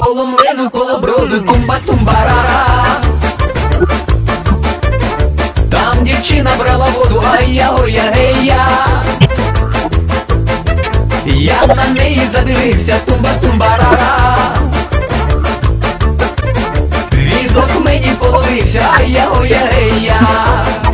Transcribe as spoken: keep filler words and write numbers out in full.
коло млину, коло броду, тумба-тумбарара. Там дівчина брала воду, ай-я-ой-я, гей-я. Я на неї задивився, тумба-тумбарара. Візок мені половився, ай-я-ой-я, гей-я.